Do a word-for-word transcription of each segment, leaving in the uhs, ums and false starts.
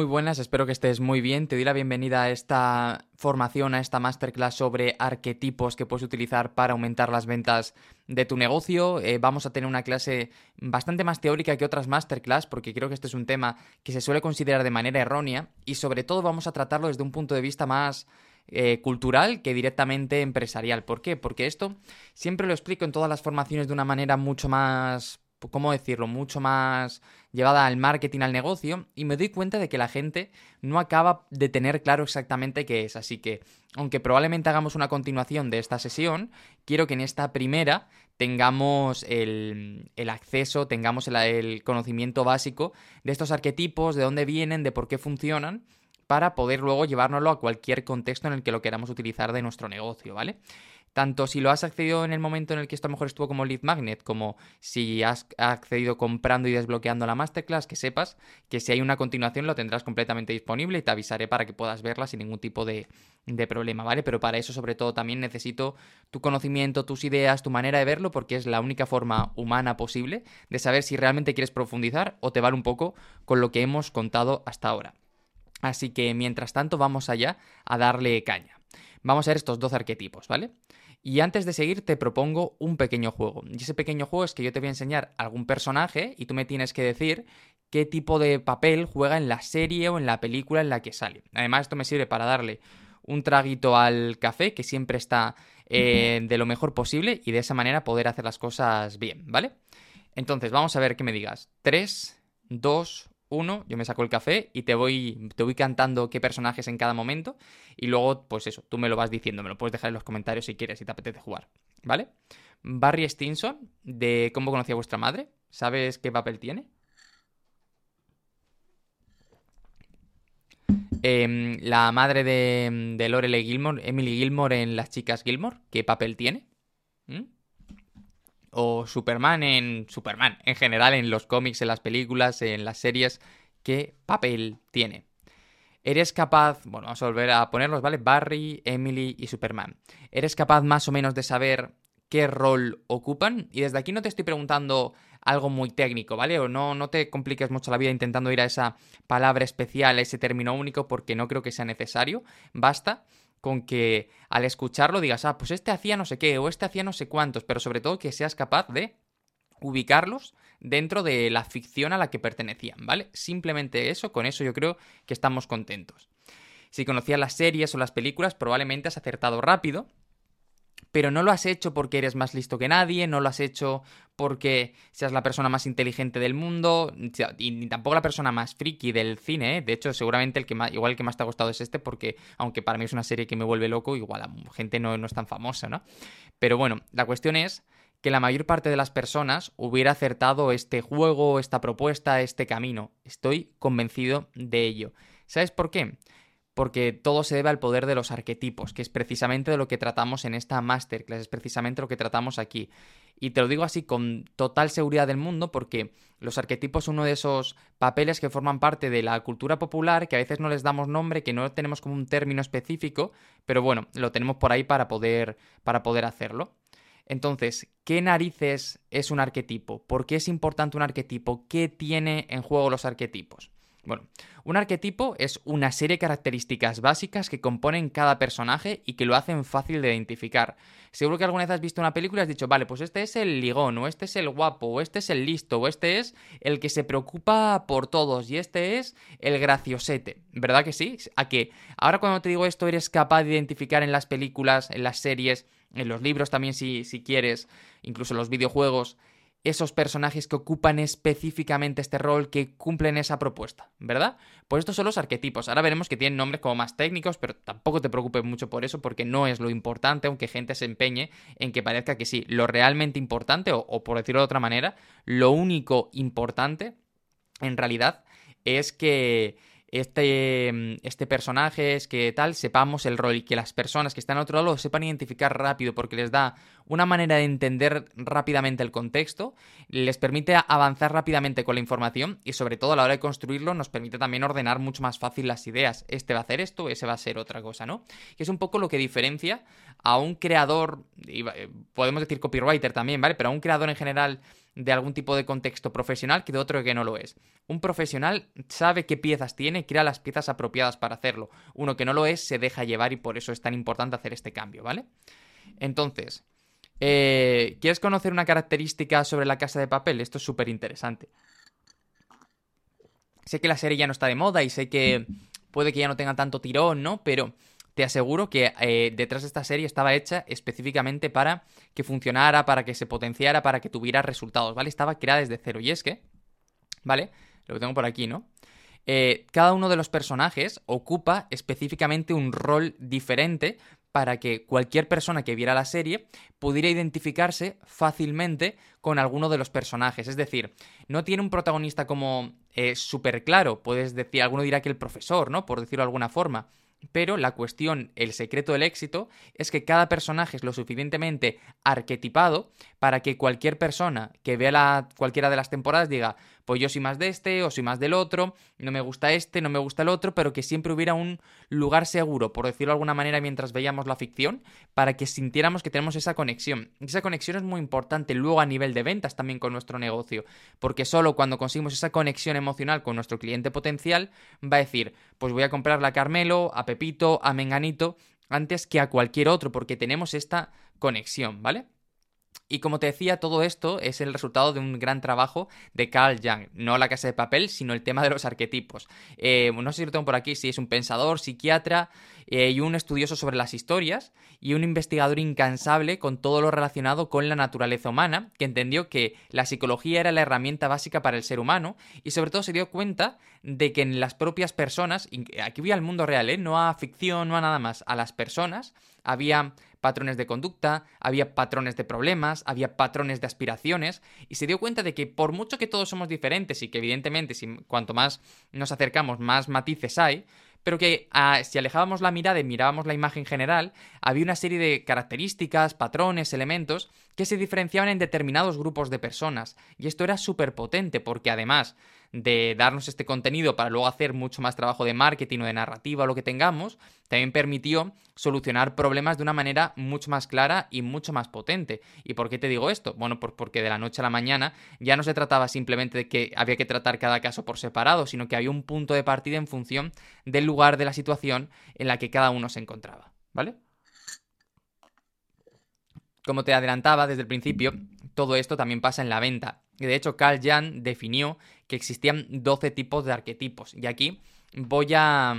Muy buenas, espero que estés muy bien. Te doy la bienvenida a esta formación, a esta masterclass sobre arquetipos que puedes utilizar para aumentar las ventas de tu negocio. Eh, vamos a tener una clase bastante más teórica que otras masterclass porque creo que este es un tema que se suele considerar de manera errónea y sobre todo vamos a tratarlo desde un punto de vista más eh, cultural que directamente empresarial. ¿Por qué? Porque esto siempre lo explico en todas las formaciones de una manera mucho más... ¿cómo decirlo? Mucho más llevada al marketing, al negocio, y me doy cuenta de que la gente no acaba de tener claro exactamente qué es. Así que, aunque probablemente hagamos una continuación de esta sesión, quiero que en esta primera tengamos el, el acceso, tengamos el, el conocimiento básico de estos arquetipos, de dónde vienen, de por qué funcionan, para poder luego llevárnoslo a cualquier contexto en el que lo queramos utilizar de nuestro negocio, ¿vale? Tanto si lo has accedido en el momento en el que esto a lo mejor estuvo como lead magnet, como si has accedido comprando y desbloqueando la masterclass, que sepas que si hay una continuación lo tendrás completamente disponible y te avisaré para que puedas verla sin ningún tipo de, de problema, ¿vale? Pero para eso sobre todo también necesito tu conocimiento, tus ideas, tu manera de verlo, porque es la única forma humana posible de saber si realmente quieres profundizar o te vale un poco con lo que hemos contado hasta ahora. Así que mientras tanto vamos allá a darle caña. Vamos a ver estos dos arquetipos, ¿vale? Y antes de seguir te propongo un pequeño juego. Y ese pequeño juego es que yo te voy a enseñar algún personaje y tú me tienes que decir qué tipo de papel juega en la serie o en la película en la que sale. Además, esto me sirve para darle un traguito al café, que siempre está eh, de lo mejor posible, y de esa manera poder hacer las cosas bien, ¿vale? Entonces, vamos a ver que me digas. tres, dos, uno, yo me saco el café y te voy, te voy cantando qué personajes en cada momento y luego, pues eso, tú me lo vas diciendo, me lo puedes dejar en los comentarios si quieres, si te apetece jugar, ¿vale? Barry Stinson, de ¿Cómo conocí a vuestra madre? ¿Sabes qué papel tiene? Eh, la madre de, de Lorelai Gilmore, Emily Gilmore en Las chicas Gilmore, ¿qué papel tiene? ¿Mm? O Superman en Superman, en general, en los cómics, en las películas, en las series, ¿qué papel tiene? Eres capaz, bueno, vamos a volver a ponerlos, ¿vale? Barry, Emily y Superman. ¿Eres capaz más o menos de saber qué rol ocupan? Y desde aquí no te estoy preguntando algo muy técnico, ¿vale? O no, no te compliques mucho la vida intentando ir a esa palabra especial, a ese término único, porque no creo que sea necesario. Basta con que al escucharlo digas, ah, pues este hacía no sé qué, o este hacía no sé cuántos, pero sobre todo que seas capaz de ubicarlos dentro de la ficción a la que pertenecían, ¿vale? Simplemente eso, con eso yo creo que estamos contentos. Si conocías las series o las películas, probablemente has acertado rápido, pero no lo has hecho porque eres más listo que nadie, no lo has hecho porque seas la persona más inteligente del mundo, y ni tampoco la persona más friki del cine, ¿eh? De hecho, seguramente el que más, igual el que más te ha gustado es este, porque aunque para mí es una serie que me vuelve loco, igual la gente no, no es tan famosa, ¿no? Pero bueno, la cuestión es que la mayor parte de las personas hubiera acertado este juego, esta propuesta, este camino. Estoy convencido de ello. ¿Sabes por qué? Porque todo se debe al poder de los arquetipos, que es precisamente de lo que tratamos en esta masterclass, es precisamente lo que tratamos aquí. Y te lo digo así con total seguridad del mundo porque los arquetipos son uno de esos papeles que forman parte de la cultura popular, que a veces no les damos nombre, que no tenemos como un término específico, pero bueno, lo tenemos por ahí para poder, para poder hacerlo. Entonces, ¿qué narices es un arquetipo? ¿Por qué es importante un arquetipo? ¿Qué tiene en juego los arquetipos? Bueno, un arquetipo es una serie de características básicas que componen cada personaje y que lo hacen fácil de identificar. Seguro que alguna vez has visto una película y has dicho, vale, pues este es el ligón, o este es el guapo, o este es el listo, o este es el que se preocupa por todos, y este es el graciosete. ¿Verdad que sí? ¿A que ahora cuando te digo esto eres capaz de identificar en las películas, en las series, en los libros también si, si quieres, incluso en los videojuegos, esos personajes que ocupan específicamente este rol, que cumplen esa propuesta, ¿verdad? Pues estos son los arquetipos. Ahora veremos que tienen nombres como más técnicos, pero tampoco te preocupes mucho por eso, porque no es lo importante, aunque gente se empeñe en que parezca que sí. Lo realmente importante, o, o por decirlo de otra manera, lo único importante, en realidad, es que este, este personaje, es que tal, sepamos el rol y que las personas que están al otro lado lo sepan identificar rápido porque les da una manera de entender rápidamente el contexto, les permite avanzar rápidamente con la información y sobre todo a la hora de construirlo nos permite también ordenar mucho más fácil las ideas. Este va a hacer esto, ese va a ser otra cosa, ¿no? Y es un poco lo que diferencia a un creador, podemos decir copywriter también, ¿vale? Pero a un creador en general de algún tipo de contexto profesional que de otro que no lo es. Un profesional sabe qué piezas tiene y crea las piezas apropiadas para hacerlo. Uno que no lo es se deja llevar y por eso es tan importante hacer este cambio, ¿vale? Entonces, eh, ¿quieres conocer una característica sobre La Casa de Papel? Esto es súper interesante. Sé que la serie ya no está de moda y sé que puede que ya no tenga tanto tirón, ¿no? Pero te aseguro que eh, detrás de esta serie estaba hecha específicamente para que funcionara, para que se potenciara, para que tuviera resultados, ¿vale? Estaba creada desde cero. Y es que, ¿vale? Lo que tengo por aquí, ¿no? Eh, cada uno de los personajes ocupa específicamente un rol diferente para que cualquier persona que viera la serie pudiera identificarse fácilmente con alguno de los personajes. Es decir, no tiene un protagonista como eh, súper claro. Puedes decir, alguno dirá que el profesor, ¿no? Por decirlo de alguna forma. Pero la cuestión, el secreto del éxito, es que cada personaje es lo suficientemente arquetipado para que cualquier persona que vea la, cualquiera de las temporadas diga, pues yo soy más de este o soy más del otro, no me gusta este, no me gusta el otro, pero que siempre hubiera un lugar seguro, por decirlo de alguna manera, mientras veíamos la ficción, para que sintiéramos que tenemos esa conexión. Y esa conexión es muy importante luego a nivel de ventas también con nuestro negocio, porque solo cuando conseguimos esa conexión emocional con nuestro cliente potencial, va a decir, pues voy a comprarle a Carmelo, a Pepito, a Menganito, antes que a cualquier otro, porque tenemos esta conexión, ¿vale? Y como te decía, todo esto es el resultado de un gran trabajo de Carl Jung. No La Casa de Papel, sino el tema de los arquetipos. Eh, no sé si lo tengo por aquí, si es un pensador, psiquiatra eh, y un estudioso sobre las historias y un investigador incansable con todo lo relacionado con la naturaleza humana, que entendió que la psicología era la herramienta básica para el ser humano y sobre todo se dio cuenta de que en las propias personas, y aquí voy al mundo real, ¿eh? No a ficción, no a nada más, a las personas había patrones de conducta, había patrones de problemas, había patrones de aspiraciones, y se dio cuenta de que por mucho que todos somos diferentes y que evidentemente si, cuanto más nos acercamos más matices hay, pero que ah, si alejábamos la mirada y mirábamos la imagen general, había una serie de características, patrones, elementos que se diferenciaban en determinados grupos de personas. Y esto era súper potente porque además de darnos este contenido para luego hacer mucho más trabajo de marketing o de narrativa o lo que tengamos, también permitió solucionar problemas de una manera mucho más clara y mucho más potente. ¿Y por qué te digo esto? Bueno, pues porque de la noche a la mañana ya no se trataba simplemente de que había que tratar cada caso por separado, sino que había un punto de partida en función del lugar de la situación en la que cada uno se encontraba, ¿vale? Como te adelantaba desde el principio, todo esto también pasa en la venta. De hecho, Carl Jung definió que existían doce tipos de arquetipos. Y aquí voy a,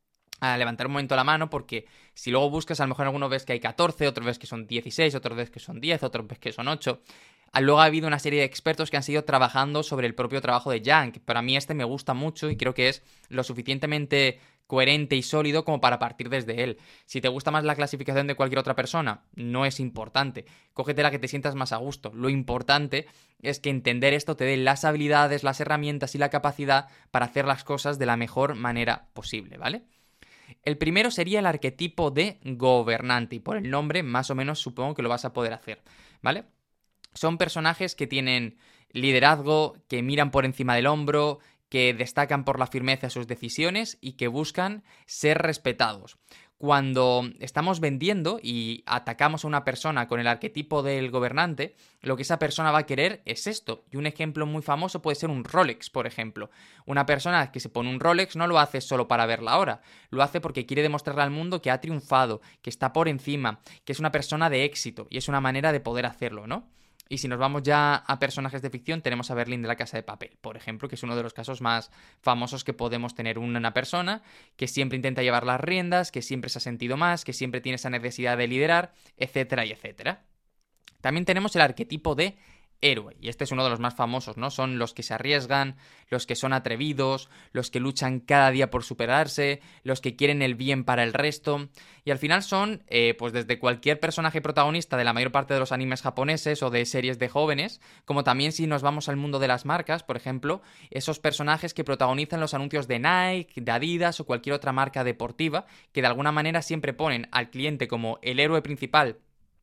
a levantar un momento la mano porque si luego buscas, a lo mejor alguno ves que hay catorce, otro ves que son dieciséis, otro ves que son diez, otro ves que son ocho. Luego ha habido una serie de expertos que han seguido trabajando sobre el propio trabajo de Jung. Para mí este me gusta mucho y creo que es lo suficientemente coherente y sólido como para partir desde él. Si te gusta más la clasificación de cualquier otra persona, no es importante. Cógete la que te sientas más a gusto. Lo importante es que entender esto te dé las habilidades, las herramientas y la capacidad para hacer las cosas de la mejor manera posible, ¿vale? El primero sería el arquetipo de gobernante y por el nombre más o menos supongo que lo vas a poder hacer, ¿vale? Son personajes que tienen liderazgo, que miran por encima del hombro, que destacan por la firmeza de sus decisiones y que buscan ser respetados. Cuando estamos vendiendo y atacamos a una persona con el arquetipo del gobernante, lo que esa persona va a querer es esto. Y un ejemplo muy famoso puede ser un Rolex, por ejemplo. Una persona que se pone un Rolex no lo hace solo para ver la hora, lo hace porque quiere demostrarle al mundo que ha triunfado, que está por encima, que es una persona de éxito y es una manera de poder hacerlo, ¿no? Y si nos vamos ya a personajes de ficción, tenemos a Berlín de La Casa de Papel, por ejemplo, que es uno de los casos más famosos que podemos tener. Una persona que siempre intenta llevar las riendas, que siempre se ha sentido más, que siempre tiene esa necesidad de liderar, etcétera y etcétera. También tenemos el arquetipo de héroe, y este es uno de los más famosos, ¿no? Son los que se arriesgan, los que son atrevidos, los que luchan cada día por superarse, los que quieren el bien para el resto, y al final son, eh, pues desde cualquier personaje protagonista de la mayor parte de los animes japoneses o de series de jóvenes, como también si nos vamos al mundo de las marcas, por ejemplo, esos personajes que protagonizan los anuncios de Nike, de Adidas o cualquier otra marca deportiva, que de alguna manera siempre ponen al cliente como el héroe principal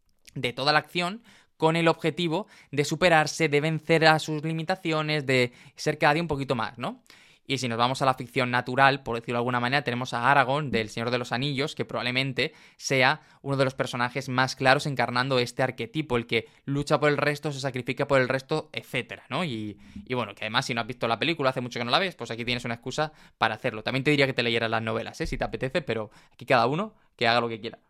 de toda la acción, con el objetivo de superarse, de vencer a sus limitaciones, de ser cada día un poquito más, ¿no? Y si nos vamos a la ficción natural, por decirlo de alguna manera, tenemos a Aragorn del Señor de los Anillos, que probablemente sea uno de los personajes más claros encarnando este arquetipo, el que lucha por el resto, se sacrifica por el resto, etcétera, ¿no? Y, y bueno, que además si no has visto la película, hace mucho que no la ves, pues aquí tienes una excusa para hacerlo. También te diría que te leyeras las novelas, ¿eh? Si te apetece, pero aquí cada uno que haga lo que quiera.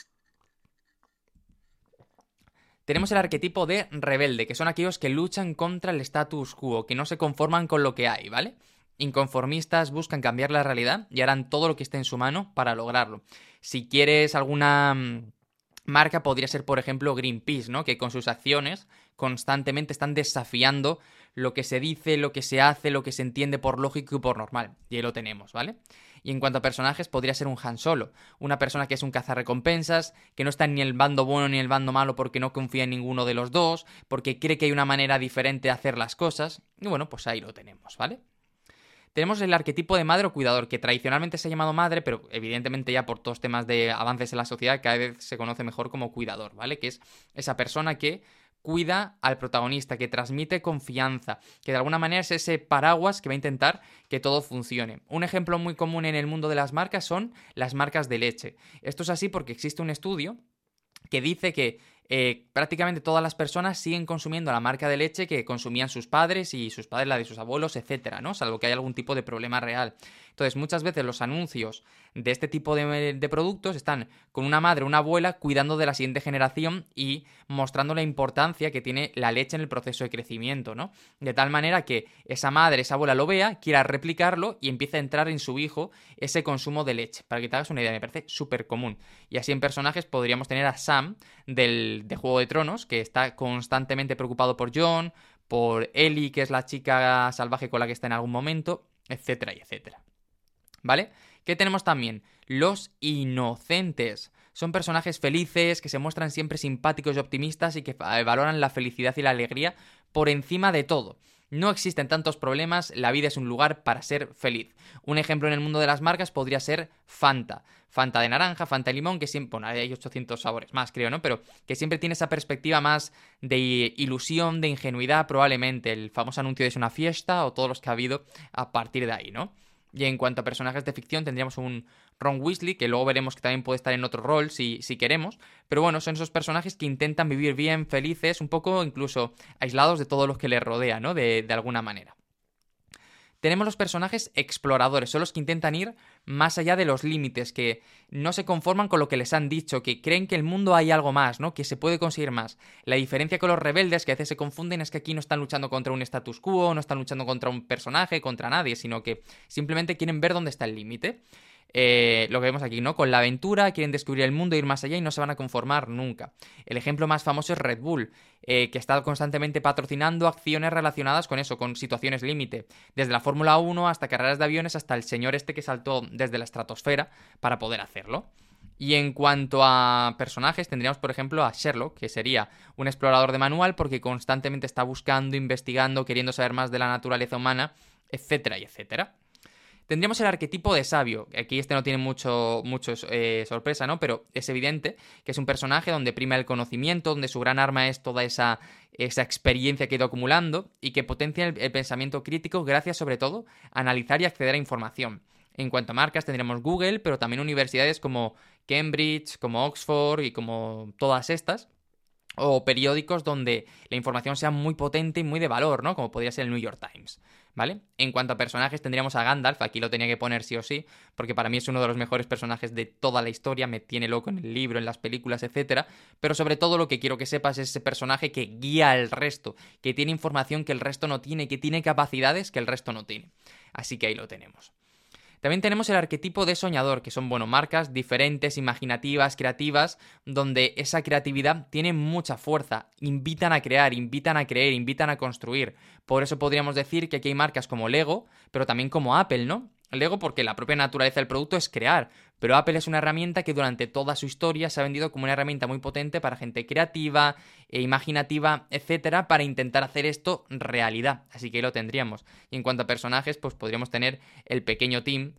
Tenemos el arquetipo de rebelde, que son aquellos que luchan contra el status quo, que no se conforman con lo que hay, ¿vale? Inconformistas buscan cambiar la realidad y harán todo lo que esté en su mano para lograrlo. Si quieres alguna mm, marca, podría ser, por ejemplo, Greenpeace, ¿no? Que con sus acciones constantemente están desafiando lo que se dice, lo que se hace, lo que se entiende por lógico y por normal. Y ahí lo tenemos, ¿vale? Y en cuanto a personajes, podría ser un Han Solo, una persona que es un cazarrecompensas, que no está ni en el bando bueno ni en el bando malo porque no confía en ninguno de los dos, porque cree que hay una manera diferente de hacer las cosas. Y bueno, pues ahí lo tenemos, ¿vale? Tenemos el arquetipo de madre o cuidador, que tradicionalmente se ha llamado madre, pero evidentemente ya por todos temas de avances en la sociedad cada vez se conoce mejor como cuidador, ¿vale? Que es esa persona que cuida al protagonista, que transmite confianza, que de alguna manera es ese paraguas que va a intentar que todo funcione. Un ejemplo muy común en el mundo de las marcas son las marcas de leche. Esto es así porque existe un estudio que dice que eh, prácticamente todas las personas siguen consumiendo la marca de leche que consumían sus padres y sus padres la de sus abuelos, etcétera, ¿no? Salvo que haya algún tipo de problema real. Entonces, muchas veces los anuncios de este tipo de, de productos están con una madre o una abuela cuidando de la siguiente generación y mostrando la importancia que tiene la leche en el proceso de crecimiento, ¿no? De tal manera que esa madre, esa abuela lo vea, quiera replicarlo y empiece a entrar en su hijo ese consumo de leche. Para que te hagas una idea, me parece súper común. Y así en personajes podríamos tener a Sam del, de Juego de Tronos, que está constantemente preocupado por Jon, por Ellie, que es la chica salvaje con la que está en algún momento, etcétera y etcétera. ¿Vale? ¿Qué tenemos también? Los inocentes. Son personajes felices, que se muestran siempre simpáticos y optimistas y que valoran la felicidad y la alegría por encima de todo. No existen tantos problemas, la vida es un lugar para ser feliz. Un ejemplo en el mundo de las marcas podría ser Fanta. Fanta de naranja, Fanta de limón, que siempre, bueno, hay ochocientos sabores más, creo, ¿no? Pero que siempre tiene esa perspectiva más de ilusión, de ingenuidad, probablemente. El famoso anuncio de Es una fiesta o todos los que ha habido a partir de ahí, ¿no? Y en cuanto a personajes de ficción, tendríamos un Ron Weasley, que luego veremos que también puede estar en otro rol si, si queremos. Pero bueno, son esos personajes que intentan vivir bien, felices, un poco incluso aislados de todo lo que les rodea, ¿no? De, de alguna manera. Tenemos los personajes exploradores, son los que intentan ir más allá de los límites, que no se conforman con lo que les han dicho, que creen que el mundo hay algo más, ¿no? Que se puede conseguir más. La diferencia con los rebeldes, que a veces se confunden, es que aquí no están luchando contra un status quo, no están luchando contra un personaje, contra nadie, sino que simplemente quieren ver dónde está el límite. Eh, lo que vemos aquí, ¿no? Con la aventura quieren descubrir el mundo, ir más allá y no se van a conformar nunca. El ejemplo más famoso es Red Bull, eh, que está constantemente patrocinando acciones relacionadas con eso, con situaciones límite. Desde la Fórmula uno hasta carreras de aviones, hasta el señor este que saltó desde la estratosfera para poder hacerlo. Y en cuanto a personajes, tendríamos por ejemplo a Sherlock, que sería un explorador de manual porque constantemente está buscando, investigando, queriendo saber más de la naturaleza humana, etcétera y etcétera. Tendríamos el arquetipo de sabio. Aquí este no tiene mucho, mucho eh, sorpresa, ¿no? Pero es evidente que es un personaje donde prima el conocimiento, donde su gran arma es toda esa, esa experiencia que ha ido acumulando y que potencia el, el pensamiento crítico gracias, sobre todo, a analizar y acceder a información. En cuanto a marcas, tendremos Google, pero también universidades como Cambridge, como Oxford y como todas estas. O periódicos donde la información sea muy potente y muy de valor, ¿no? Como podría ser el New York Times, ¿vale? En cuanto a personajes tendríamos a Gandalf, aquí lo tenía que poner sí o sí, porque para mí es uno de los mejores personajes de toda la historia, me tiene loco en el libro, en las películas, etcétera. Pero sobre todo lo que quiero que sepas es ese personaje que guía al resto, que tiene información que el resto no tiene, que tiene capacidades que el resto no tiene. Así que ahí lo tenemos. También tenemos el arquetipo de soñador, que son, bueno, marcas diferentes, imaginativas, creativas, donde esa creatividad tiene mucha fuerza, invitan a crear, invitan a creer, invitan a construir. Por eso podríamos decir que aquí hay marcas como Lego, pero también como Apple, ¿no? Lego porque la propia naturaleza del producto es crear, pero Apple es una herramienta que durante toda su historia se ha vendido como una herramienta muy potente para gente creativa, e imaginativa, etcétera, para intentar hacer esto realidad. Así que ahí lo tendríamos. Y en cuanto a personajes, pues podríamos tener el pequeño Tim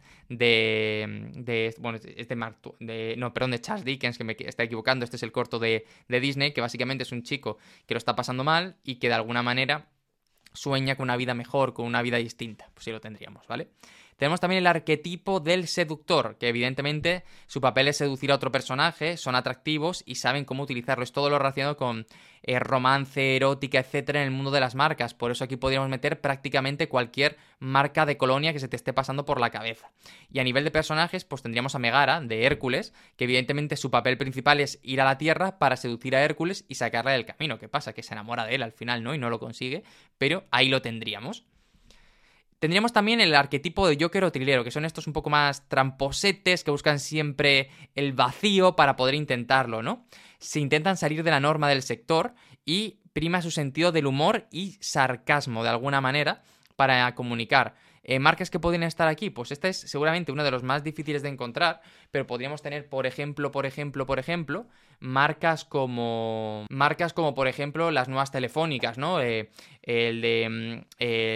de... de bueno, este Mark... De, no, perdón, de Charles Dickens, que me está equivocando. Este es el corto de, de Disney, que básicamente es un chico que lo está pasando mal y que de alguna manera sueña con una vida mejor, con una vida distinta. Pues sí lo tendríamos, ¿vale? Tenemos también el arquetipo del seductor, que evidentemente su papel es seducir a otro personaje, son atractivos y saben cómo utilizarlo. Es todo lo relacionado con eh, romance, erótica, etcétera, en el mundo de las marcas. Por eso aquí podríamos meter prácticamente cualquier marca de colonia que se te esté pasando por la cabeza. Y a nivel de personajes, pues tendríamos a Megara, de Hércules, que evidentemente su papel principal es ir a la Tierra para seducir a Hércules y sacarle del camino. ¿Qué pasa? Que se enamora de él al final, ¿no? Y no lo consigue, pero ahí lo tendríamos. Tendríamos también el arquetipo de Joker o trilero, que son estos un poco más tramposetes que buscan siempre el vacío para poder intentarlo, ¿no? Se intentan salir de la norma del sector y prima su sentido del humor y sarcasmo de alguna manera para comunicar. Eh, ¿Marcas que podrían estar aquí? Pues este es seguramente uno de los más difíciles de encontrar, pero podríamos tener, por ejemplo, por ejemplo, por ejemplo, marcas como... Marcas como, por ejemplo, las nuevas telefónicas, ¿no? Eh, el de...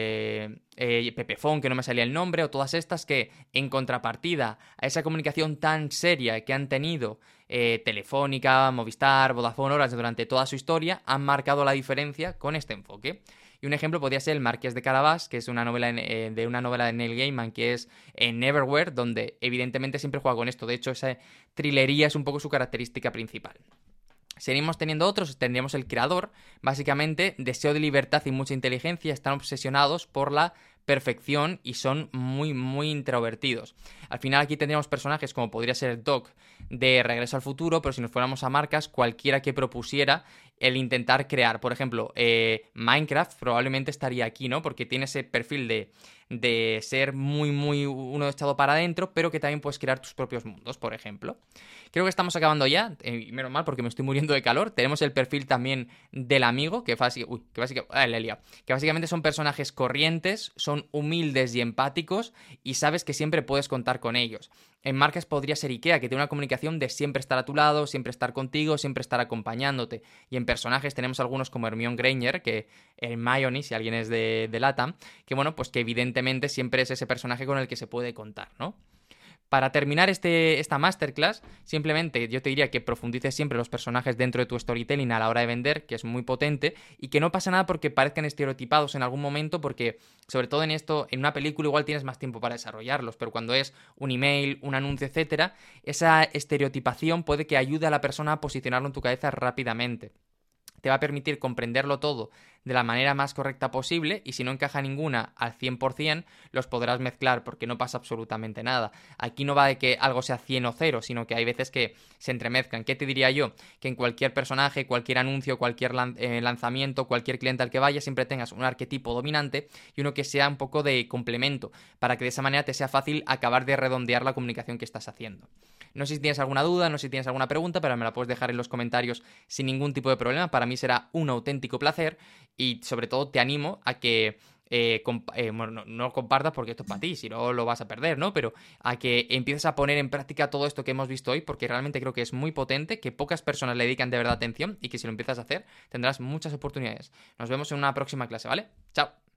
Eh, eh, Pepefon, que no me salía el nombre, o todas estas que, en contrapartida a esa comunicación tan seria que han tenido eh, Telefónica, Movistar, Vodafone, Orange durante toda su historia, han marcado la diferencia con este enfoque. Y un ejemplo podría ser El Marqués de Carabas, que es una novela en, eh, de una novela de Neil Gaiman, que es en Neverwhere, donde evidentemente siempre juega con esto. De hecho, esa trilería es un poco su característica principal. Seguimos teniendo otros, tendríamos el creador, básicamente deseo de libertad y mucha inteligencia, están obsesionados por la perfección y son muy, muy introvertidos. Al final aquí tendríamos personajes como podría ser Doc de Regreso al Futuro, pero si nos fuéramos a marcas, cualquiera que propusiera el intentar crear. Por ejemplo, eh, Minecraft probablemente estaría aquí, ¿no? Porque tiene ese perfil de, de ser muy, muy uno echado para adentro, pero que también puedes crear tus propios mundos, por ejemplo. Creo que estamos acabando ya, eh, menos mal porque me estoy muriendo de calor. Tenemos el perfil también del amigo, que, básica, uy, que, básica, ah, le he liado, que básicamente son personajes corrientes, son humildes y empáticos y sabes que siempre puedes contar con ellos. En marcas podría ser IKEA, que tiene una comunicación de siempre estar a tu lado, siempre estar contigo, siempre estar acompañándote. Y en personajes tenemos algunos como Hermione Granger, que Hermione, si alguien es de, de LATAM, que bueno, pues que evidentemente siempre es ese personaje con el que se puede contar, ¿no? Para terminar este, esta masterclass, simplemente yo te diría que profundices siempre los personajes dentro de tu storytelling a la hora de vender, que es muy potente, y que no pasa nada porque parezcan estereotipados en algún momento, porque sobre todo en esto, en una película igual tienes más tiempo para desarrollarlos, pero cuando es un email, un anuncio, etcétera, esa estereotipación puede que ayude a la persona a posicionarlo en tu cabeza rápidamente. Te va a permitir comprenderlo todo de la manera más correcta posible y si no encaja ninguna al cien por ciento los podrás mezclar porque no pasa absolutamente nada. Aquí no va de que algo sea cien o cero, sino que hay veces que se entremezclan. ¿Qué te diría yo? Que en cualquier personaje, cualquier anuncio, cualquier lan- eh, lanzamiento, cualquier cliente al que vayas siempre tengas un arquetipo dominante y uno que sea un poco de complemento para que de esa manera te sea fácil acabar de redondear la comunicación que estás haciendo. No sé si tienes alguna duda, no sé si tienes alguna pregunta, pero me la puedes dejar en los comentarios sin ningún tipo de problema. Para mí será un auténtico placer y sobre todo te animo a que eh, comp- eh, bueno, no, no compartas porque esto es para ti, si no lo vas a perder, ¿no? Pero a que empieces a poner en práctica todo esto que hemos visto hoy porque realmente creo que es muy potente, que pocas personas le dedican de verdad atención y que si lo empiezas a hacer tendrás muchas oportunidades. Nos vemos en una próxima clase, ¿vale? Chao.